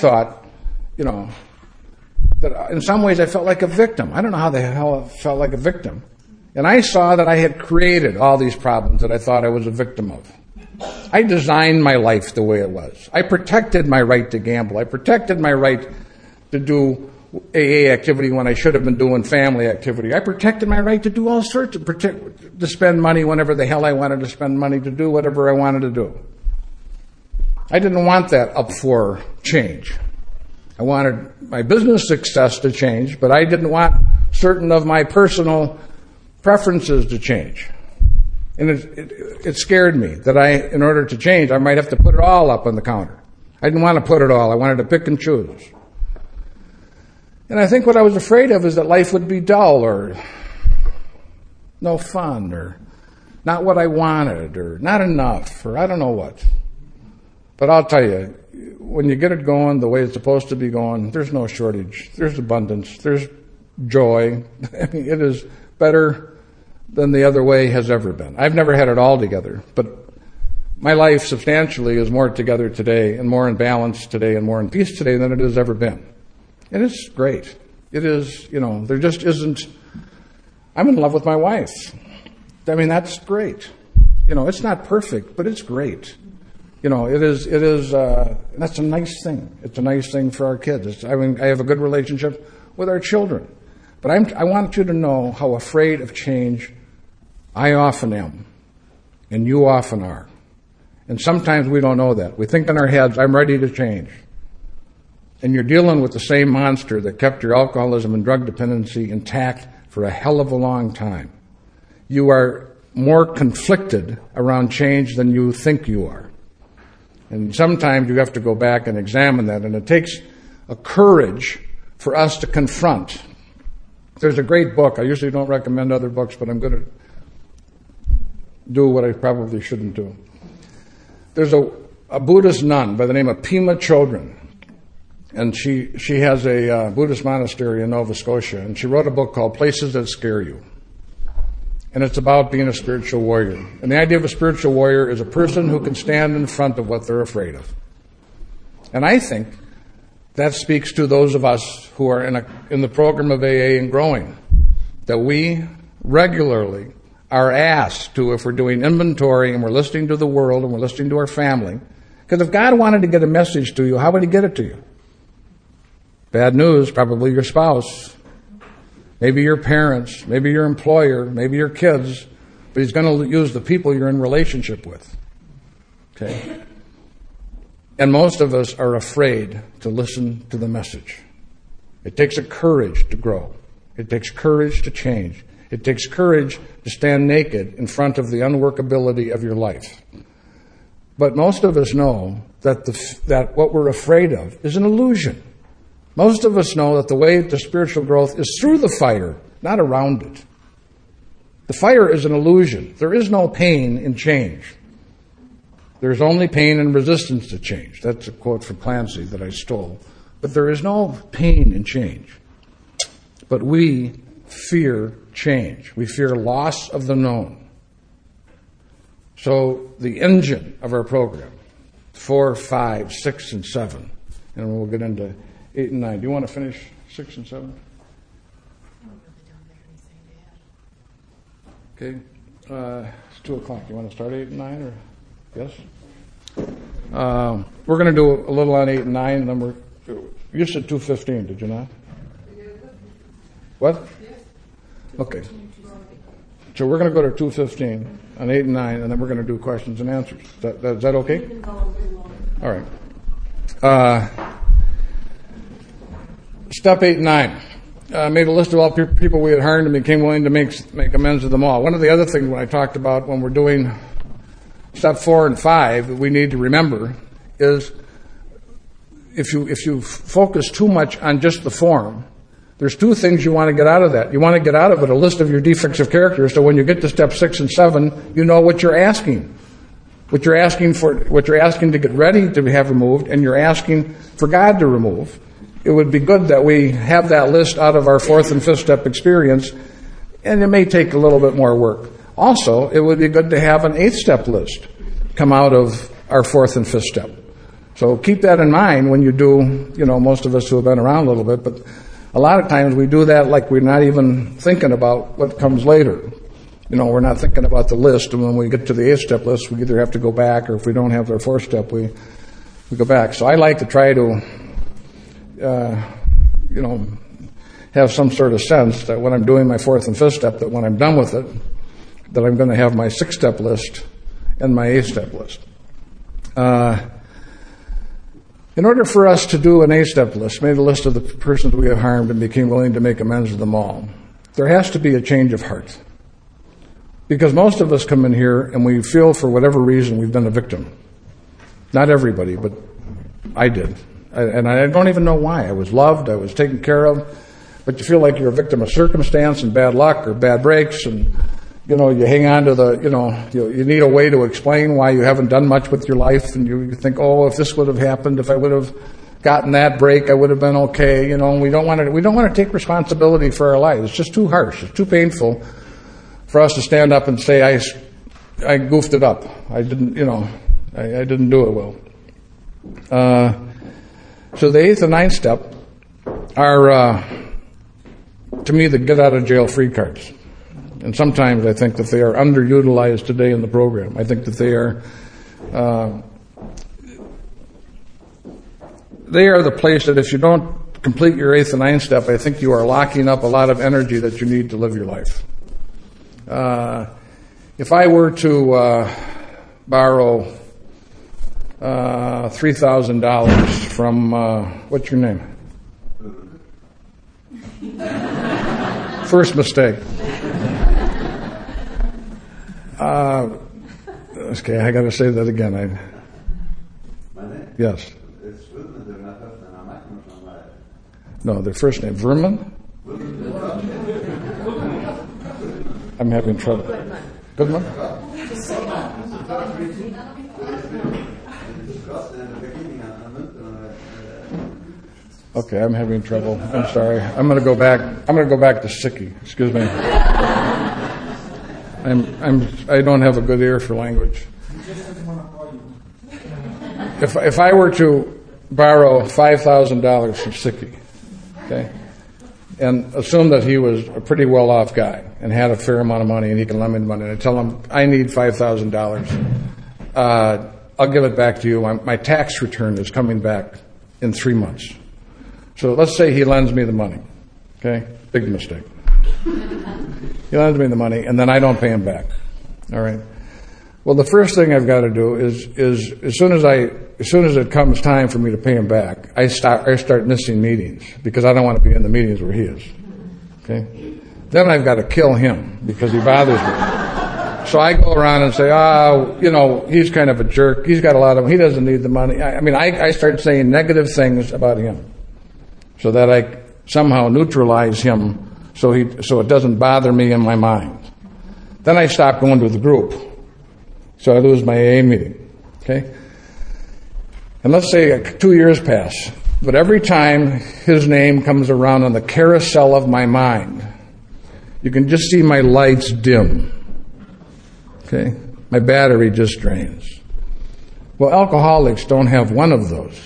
that in some ways I felt like a victim. I don't know how the hell I felt like a victim. And I saw that I had created all these problems that I thought I was a victim of. I designed my life the way it was. I protected my right to gamble. I protected my right to do AA activity when I should have been doing family activity. I protected my right to do all sorts to spend money whenever the hell I wanted to spend money, to do whatever I wanted to do. I didn't want that up for change. I wanted my business success to change, but I didn't want certain of my personal preferences to change. And it scared me that in order to change, I might have to put it all up on the counter. I didn't want to put it all. I wanted to pick and choose. And I think what I was afraid of is that life would be dull or no fun or not what I wanted or not enough or I don't know what. But I'll tell you, when you get it going the way it's supposed to be going, there's no shortage. There's abundance. There's joy. I mean, it is better than the other way has ever been. I've never had it all together, but my life substantially is more together today and more in balance today and more in peace today than it has ever been. And it's great. It is, there just isn't... I'm in love with my wife. I mean, that's great. It's not perfect, but it's great. It is, that's a nice thing. It's a nice thing for our kids. I have a good relationship with our children. But I want you to know how afraid of change I often am, and you often are. And sometimes we don't know that. We think in our heads, I'm ready to change. And you're dealing with the same monster that kept your alcoholism and drug dependency intact for a hell of a long time. You are more conflicted around change than you think you are. And sometimes you have to go back and examine that, and it takes a courage for us to confront. There's a great book. I usually don't recommend other books, but I'm going to do what I probably shouldn't do. There's a Buddhist nun by the name of Pema Chodron, and she has a Buddhist monastery in Nova Scotia, and she wrote a book called Places That Scare You. And it's about being a spiritual warrior. And the idea of a spiritual warrior is a person who can stand in front of what they're afraid of. And I think that speaks to those of us who are in the program of AA and growing, that we regularly are asked to, if we're doing inventory and we're listening to the world and we're listening to our family, because if God wanted to get a message to you, how would he get it to you? Bad news, probably your spouse, maybe your parents, maybe your employer, maybe your kids, but he's going to use the people you're in relationship with. Okay? And most of us are afraid to listen to the message. It takes a courage to grow. It takes courage to change. It takes courage to stand naked in front of the unworkability of your life. But most of us know that what we're afraid of is an illusion. Most of us know that the way to spiritual growth is through the fire, not around it. The fire is an illusion. There is no pain in change. There's only pain and resistance to change. That's a quote from Clancy that I stole. But there is no pain in change. But we fear change. We fear loss of the known. So the engine of our program, 4, 5, 6, and 7, and we'll get into 8 and 9. Do you want to finish 6 and 7? Okay. It's 2 o'clock. You want to start 8 and 9, or yes? We're going to do a little on 8 and 9, and then you said 2:15, did you not? What? Okay. So we're going to go to 2:15 on 8 and 9, and then we're going to do questions and answers. Is that okay? All right. Step 8 and 9. Made a list of all people we had harmed and became willing to make amends to them all. One of the other things when I talked about when we're doing step 4 and 5 that we need to remember is if you focus too much on just the form, there's 2 things you want to get out of that. You want to get out of it a list of your defects of character, so when you get to step 6 and 7, you know what you're asking. What you're asking to get ready to have removed, and you're asking for God to remove. It would be good that we have that list out of our 4th and 5th step experience, and it may take a little bit more work. Also, it would be good to have an 8th step list come out of our 4th and 5th step. So keep that in mind when you do, most of us who have been around a little bit, but a lot of times we do that like we're not even thinking about what comes later. We're not thinking about the list, and when we get to the 8th step list, we either have to go back, or if we don't have our 4th step, we go back. So I like to try to have some sort of sense that when I'm doing my 4th and 5th step, that when I'm done with it, that I'm going to have my 6th step list and my 8th step list. In order for us to do an 8th step list, made a list of the persons we have harmed and became willing to make amends to them all, there has to be a change of heart. Because most of us come in here and we feel for whatever reason we've been a victim. Not everybody, but I did. And I don't even know why. I was loved, I was taken care of, but you feel like you're a victim of circumstance and bad luck or bad breaks, and you hang on to you need a way to explain why you haven't done much with your life, and you think, if this would have happened, if I would have gotten that break, I would have been okay, and we don't want to take responsibility for our lives. It's just too harsh, it's too painful for us to stand up and say, I goofed it up. I didn't, I didn't do it well. So the 8th and 9th step are, to me, the get out of jail free cards. And sometimes I think that they are underutilized today in the program. I think that they are the place that if you don't complete your 8th and 9th step, I think you are locking up a lot of energy that you need to live your life. If I were to borrow $3,000 from, what's your name? First mistake. Okay, I got to say that again. My name? Yes. It's Verman, they're not first name. I'm not from my... No, their first name. Verman? I'm having trouble. Goodman? Okay, I'm having trouble. I'm sorry. I'm going to go back to Sicky. Excuse me. I don't have a good ear for language. If I were to borrow $5,000 from Sicky, okay, and assume that he was a pretty well-off guy and had a fair amount of money and he can lend me the money, and I tell him I need $5,000, I'll give it back to you. My tax return is coming back in 3 months. So let's say he lends me the money. Okay, big mistake. He lends me the money, and then I don't pay him back. All right. Well, the first thing I've got to do is as soon as it comes time for me to pay him back, I start missing meetings because I don't want to be in the meetings where he is. Okay. Then I've got to kill him because he bothers me. So I go around and say, he's kind of a jerk. He's got he doesn't need the money. I start saying negative things about him so that I somehow neutralize him so it doesn't bother me in my mind. Then I stop going to the group. So I lose my AA meeting. Okay? And let's say 2 years pass. But every time his name comes around on the carousel of my mind, you can just see my lights dim. Okay? My battery just drains. Well, alcoholics don't have one of those.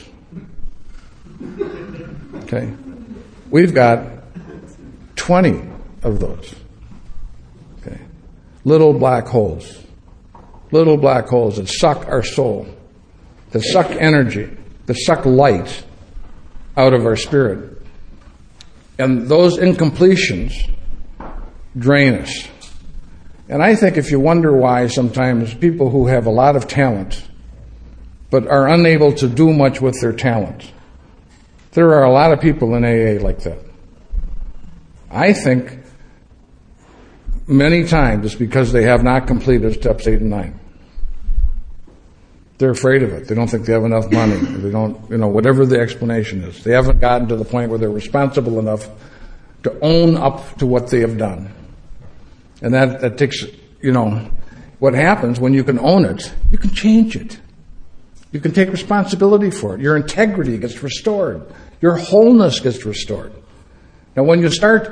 Okay? We've got 20 of those. Okay? Little black holes that suck our soul, that suck energy, that suck light out of our spirit. And those incompletions drain us. And I think if you wonder why sometimes people who have a lot of talent but are unable to do much with their talent, there are a lot of people in AA like that. I think many times it's because they have not completed steps 8 and 9. They're afraid of it. They don't think they have enough money. They don't, whatever the explanation is. They haven't gotten to the point where they're responsible enough to own up to what they have done. And that takes, what happens when you can own it, you can change it. You can take responsibility for it. Your integrity gets restored. Your wholeness gets restored. Now when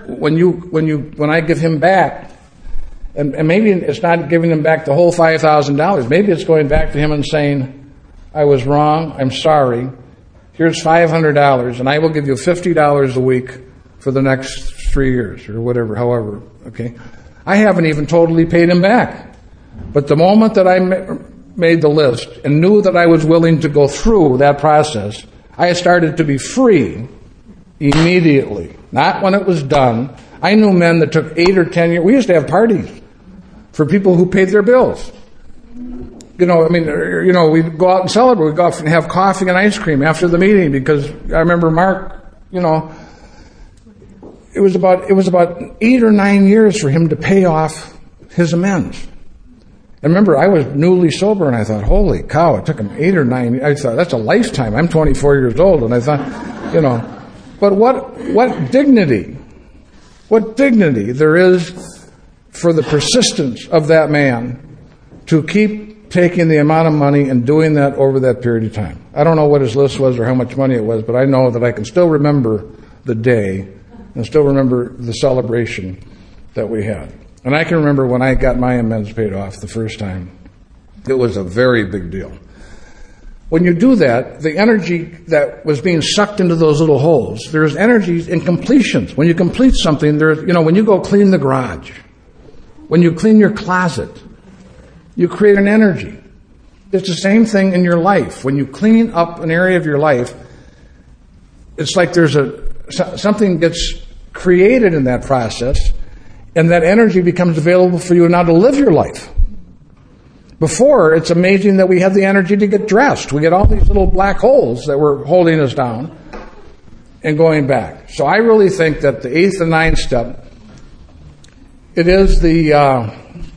I give him back, and maybe it's not giving him back the whole $5,000. Maybe it's going back to him and saying, I was wrong, I'm sorry, here's $500, and I will give you $50 a week for the next 3 years, or whatever, however, okay? I haven't even totally paid him back. But the moment that I made the list and knew that I was willing to go through that process, I started to be free immediately. Not when it was done. I knew men that took 8 or 10 years. We used to have parties for people who paid their bills. We'd go out and celebrate. We'd go out and have coffee and ice cream after the meeting because I remember Mark, it was about 8 or 9 years for him to pay off his amends. And remember, I was newly sober and I thought, holy cow, it took him 8 or 9 years. I thought, that's a lifetime. I'm 24 years old. And I thought, but what dignity there is for the persistence of that man to keep taking the amount of money and doing that over that period of time. I don't know what his list was or how much money it was, but I know that I can still remember the day and still remember the celebration that we had. And I can remember when I got my amends paid off the first time, it was a very big deal. When you do that, the energy that was being sucked into those little holes, there's energy in completions. When you complete something, when you go clean the garage, when you clean your closet, you create an energy. It's the same thing in your life. When you clean up an area of your life, it's like something gets created in that process, and that energy becomes available for you now to live your life. Before, it's amazing that we have the energy to get dressed. We get all these little black holes that were holding us down and going back. So I really think that the 8th and 9th step, it is the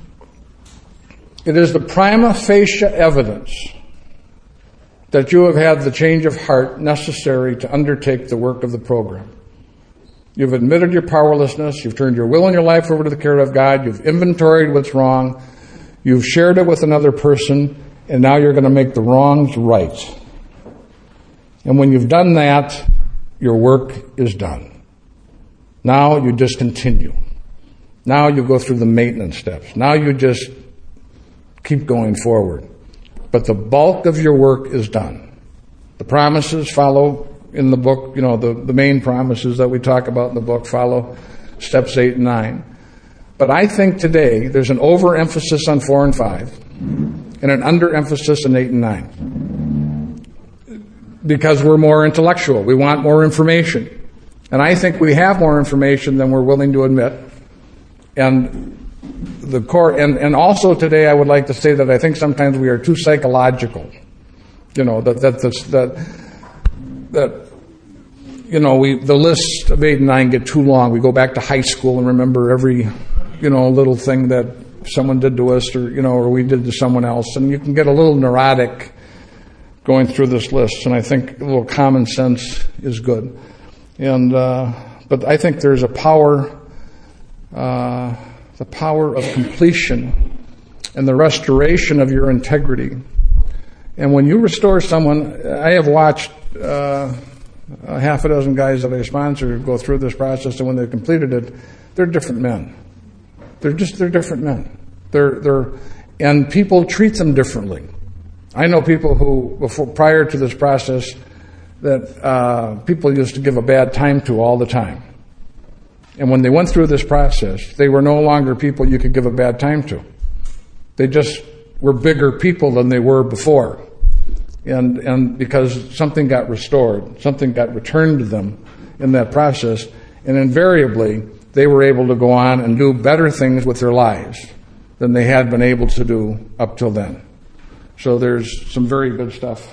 prima facie evidence that you have had the change of heart necessary to undertake the work of the program. You've admitted your powerlessness. You've turned your will and your life over to the care of God. You've inventoried what's wrong. You've shared it with another person, and now you're going to make the wrongs right. And when you've done that, your work is done. Now you just continue. Now you go through the maintenance steps. Now you just keep going forward. But the bulk of your work is done. The promises follow in the book, the main promises that we talk about in the book follow steps 8 and 9. But I think today there's an overemphasis on 4 and 5 and an underemphasis on 8 and 9. Because we're more intellectual. We want more information. And I think we have more information than we're willing to admit. And the core, and also today I would like to say that I think sometimes we are too psychological. The list of 8 and 9 get too long. We go back to high school and remember every, little thing that someone did to us or we did to someone else. And you can get a little neurotic going through this list. And I think a little common sense is good. And, but I think there's a power, the power of completion and the restoration of your integrity. And when you restore someone, I have watched a half a dozen guys that I sponsor go through this process, and when they've completed it, they're different men. They're different men. And people treat them differently. I know people who, prior to this process, that people used to give a bad time to all the time. And when they went through this process, they were no longer people you could give a bad time to. They just were bigger people than they were before. And because something got restored, something got returned to them in that process, and invariably they were able to go on and do better things with their lives than they had been able to do up till then. So there's some very good stuff.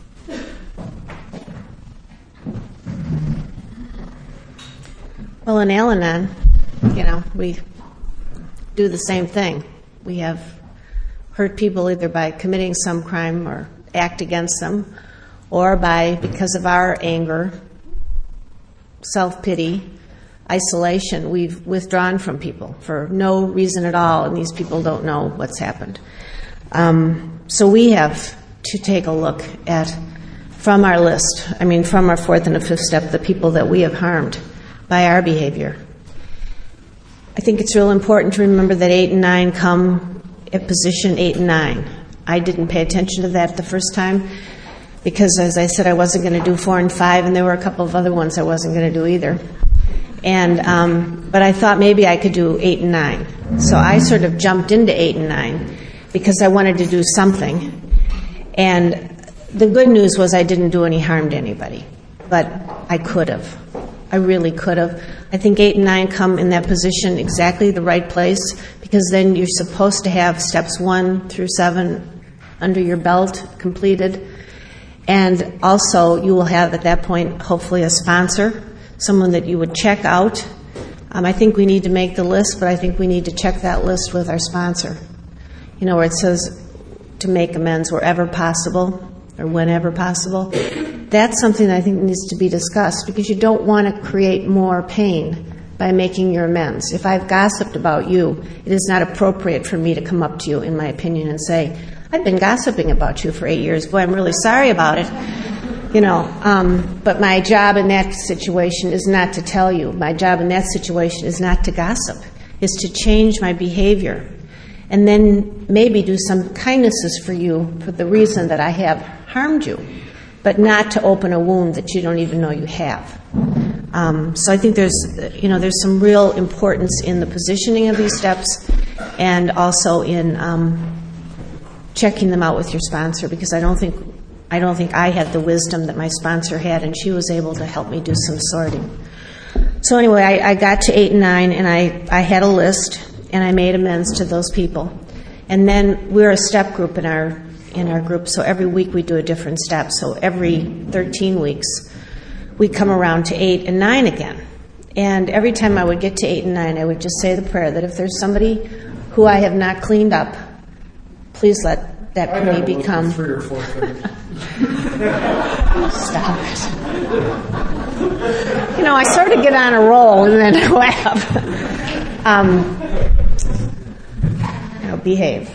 Well, in Al-Anon, we do the same thing. We have hurt people either by committing some crime or act against them, or because of our anger, self-pity, isolation, we've withdrawn from people for no reason at all, and these people don't know what's happened. So we have to take a look at, from our list, from our 4th and 5th step, the people that we have harmed by our behavior. I think it's real important to remember that 8 and 9 come at position 8 and 9. I didn't pay attention to that the first time because, as I said, I wasn't going to do 4 and 5, and there were a couple of other ones I wasn't going to do either. And but I thought maybe I could do 8 and 9. So I sort of jumped into 8 and 9 because I wanted to do something. And the good news was I didn't do any harm to anybody, but I could have. I really could have. I think 8 and 9 come in that position exactly the right place, because then you're supposed to have steps 1 through 7 under your belt completed. And also you will have at that point hopefully a sponsor, someone that you would check out. I think we need to make the list, but I think we need to check that list with our sponsor. Where it says to make amends wherever possible or whenever possible. That's something that I think needs to be discussed, because you don't want to create more pain by making your amends. If I've gossiped about you, it is not appropriate for me to come up to you, in my opinion, and say, I've been gossiping about you for 8 years. Boy, I'm really sorry about it. But my job in that situation is not to tell you. My job in that situation is not to gossip. is to change my behavior and then maybe do some kindnesses for you for the reason that I have harmed you, but not to open a wound that you don't even know you have. So I think there's some real importance in the positioning of these steps and also in checking them out with your sponsor, because I don't think I had the wisdom that my sponsor had, and she was able to help me do some sorting. So anyway, I got to 8 and 9, and I had a list, and I made amends to those people. And then we're a step group in our group, so every week we do a different step. So every 13 weeks, we come around to 8 and 9 again. And every time I would get to 8 and 9, I would just say the prayer that if there's somebody who I have not cleaned up, please let that me become. 3 or 4 things. Stop it. I sort of get on a roll and then I laugh. Behave.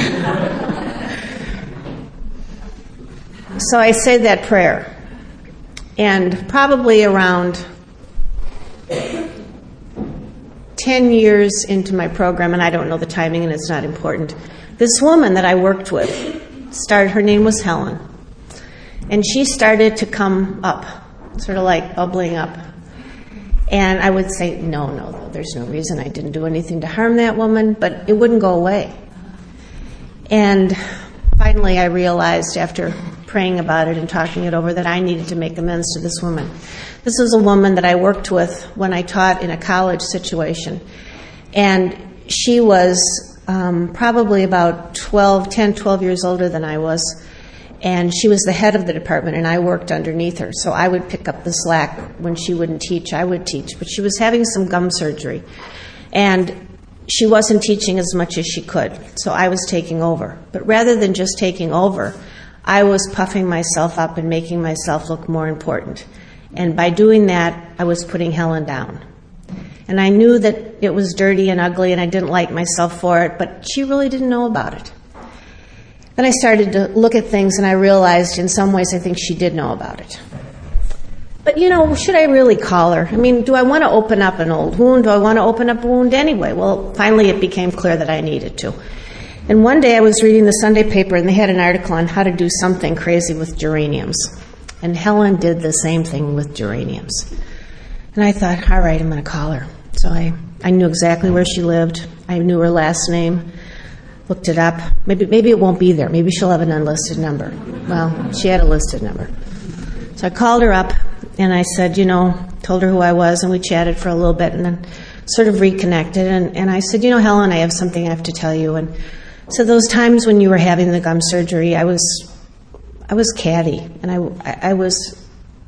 So I say that prayer. And probably around 10 years into my program, and I don't know the timing and it's not important, this woman that I worked with her name was Helen. And she started to come up, sort of like bubbling up. And I would say, no, there's no reason. I didn't do anything to harm that woman, but it wouldn't go away. And finally I realized after praying about it and talking it over that I needed to make amends to this woman. This was a woman that I worked with when I taught in a college situation. And she was probably about 12 years older than I was. And she was the head of the department, and I worked underneath her. So I would pick up the slack. When she wouldn't teach, I would teach. But she was having some gum surgery. And she wasn't teaching as much as she could. So I was taking over. But rather than just taking over, I was puffing myself up and making myself look more important. And by doing that, I was putting Helen down. And I knew that it was dirty and ugly, and I didn't like myself for it, but she really didn't know about it. Then I started to look at things, and I realized in some ways I think she did know about it. But, should I really call her? I mean, do I want to open up an old wound? Do I want to open up a wound anyway? Well, finally it became clear that I needed to. And one day I was reading the Sunday paper, and they had an article on how to do something crazy with geraniums. And Helen did the same thing with geraniums. And I thought, all right, I'm going to call her. So I knew exactly where she lived. I knew her last name. Looked it up. Maybe it won't be there. Maybe she'll have an unlisted number. Well, she had a listed number. So I called her up, and I said, told her who I was, and we chatted for a little bit, and then sort of reconnected. And I said, Helen, I have something I have to tell you. And so those times when you were having the gum surgery, I was catty, and I was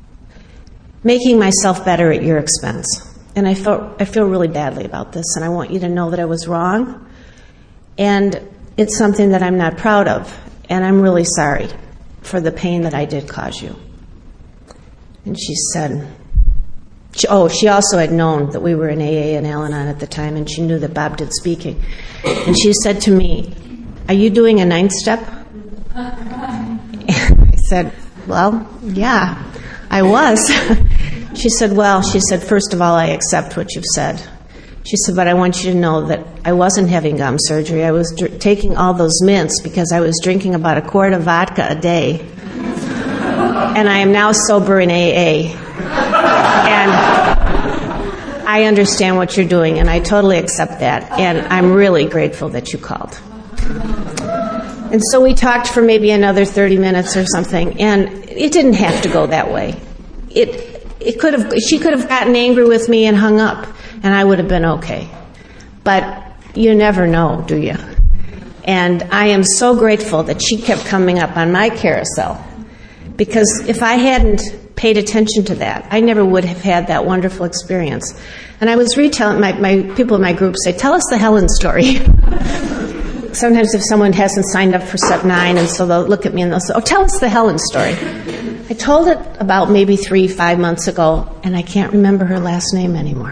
making myself better at your expense. And I feel really badly about this, and I want you to know that I was wrong. And it's something that I'm not proud of, and I'm really sorry for the pain that I did cause you. And she said, she also had known that we were in AA and Al-Anon at the time, and she knew that Bob did speaking. And she said to me, are you doing a 9th step? And I said, well, yeah, I was. She said, first of all, I accept what you've said. She said, but I want you to know that I wasn't having gum surgery. I was taking all those mints because I was drinking about a quart of vodka a day. And I am now sober in AA. And I understand what you're doing, and I totally accept that. And I'm really grateful that you called. And so we talked for maybe another 30 minutes or something, and it didn't have to go that way. She could have gotten angry with me and hung up, and I would have been okay. But you never know, do you? And I am so grateful that she kept coming up on my carousel, because if I hadn't paid attention to that, I never would have had that wonderful experience. And I was retelling, my people in my group say, tell us the Helen story. Sometimes if someone hasn't signed up for Step 9, and so they'll look at me and they'll say, tell us the Helen story. I told it about maybe 3-5 months ago, and I can't remember her last name anymore.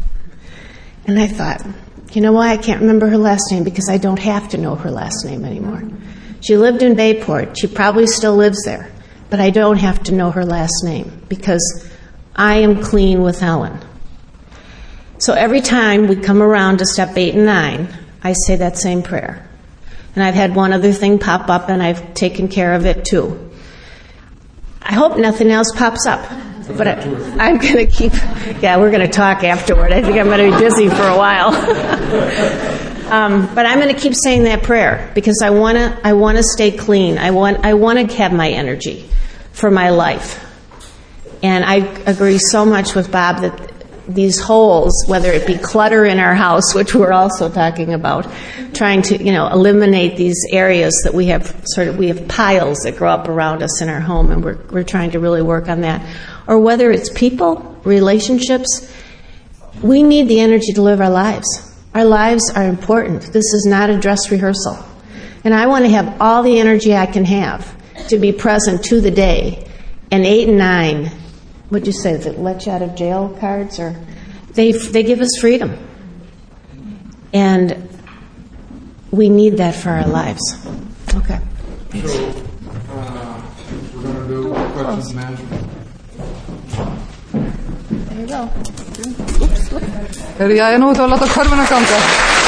And I thought, you know why I can't remember her last name? Because I don't have to know her last name anymore. She lived in Bayport. She probably still lives there. But I don't have to know her last name because I am clean with Helen. So every time we come around to step 8 and 9, I say that same prayer. And I've had one other thing pop up, and I've taken care of it too. I hope nothing else pops up. But I'm going to keep... Yeah, we're going to talk afterward. I think I'm going to be busy for a while. But I'm going to keep saying that prayer because I want to stay clean. I want to have my energy for my life. And I agree so much with Bob that these holes, whether it be clutter in our house, which we're also talking about, trying to, eliminate these areas that we have piles that grow up around us in our home, and we're trying to really work on that. Or whether it's people, relationships, we need the energy to live our lives. Our lives are important. This is not a dress rehearsal. And I want to have all the energy I can have to be present to the day. And 8 and 9, what'd you say, is it let you out of jail cards? Or they give us freedom. And we need that for our lives. Okay. Thanks. So, we're going to do questions and answers. There you go. Hörru, jag är nog ute och låta korvarna ganga.